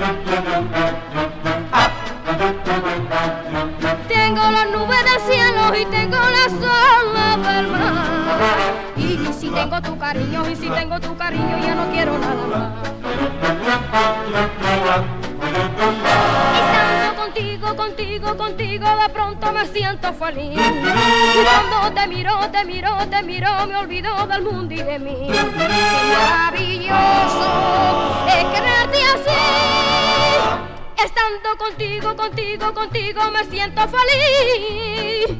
Tengo las nubes del cielo y tengo las olas del mar. Y si tengo tu cariño, y si tengo tu cariño, ya no quiero nada más. Estando contigo, contigo, contigo, de pronto me siento feliz. Y cuando te miro, te miro, te miro, me olvido del mundo y de mí. Qué maravilloso es quererte así. Estando contigo, contigo, contigo, me siento feliz.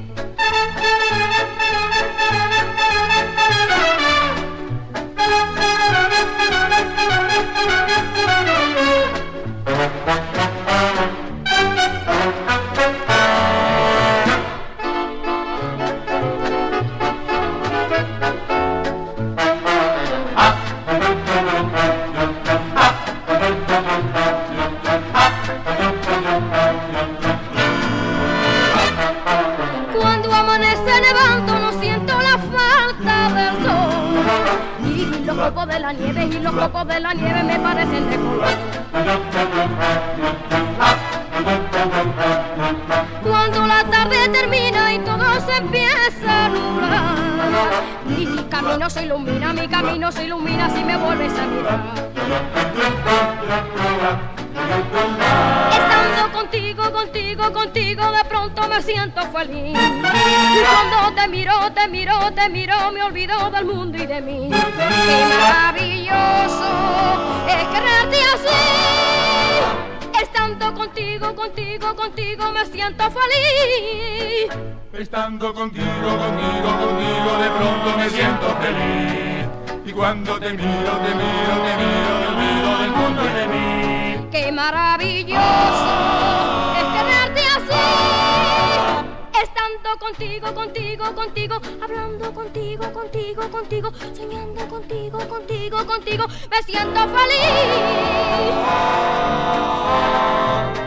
Cuando amanece levanto no siento la falta del sol. Y los copos de la nieve, y los copos de la nieve me parecen de color. Cuando la tarde termina y todo se empieza a nublar, mi camino se ilumina, mi camino se ilumina si me vuelves a mirar. Estando contigo, contigo, contigo, de pronto me siento feliz. Y cuando te miro, te miro, te miro, me olvido del mundo y de mí. Qué maravilloso es quererte así. Estando contigo, contigo, contigo, me siento feliz. Estando contigo, contigo, contigo, de pronto me siento feliz. Y cuando te miro, te miro, te miro, me olvido del mundo y de mí. Qué maravilloso es quererte así. Estando contigo, contigo, contigo, hablando contigo, contigo, contigo, soñando contigo, contigo, contigo, me siento feliz.